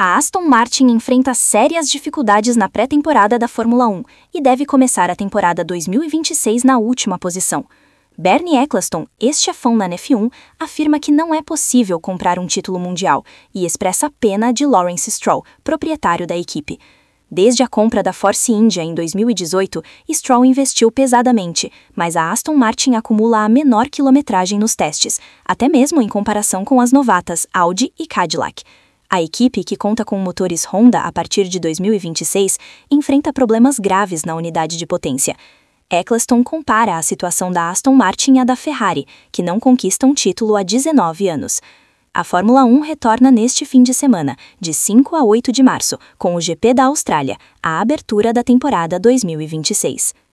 A Aston Martin enfrenta sérias dificuldades na pré-temporada da Fórmula 1 e deve começar a temporada 2026 na última posição. Bernie Ecclestone, ex-chefão na F1, afirma que não é possível comprar um título mundial e expressa a pena de Lawrence Stroll, proprietário da equipe. Desde a compra da Force India em 2018, Stroll investiu pesadamente, mas a Aston Martin acumula a menor quilometragem nos testes, até mesmo em comparação com as novatas Audi e Cadillac. A equipe, que conta com motores Honda a partir de 2026, enfrenta problemas graves na unidade de potência. Ecclestone compara a situação da Aston Martin à da Ferrari, que não conquista um título há 19 anos. A Fórmula 1 retorna neste fim de semana, de 5 a 8 de março, com o GP da Austrália, a abertura da temporada 2026.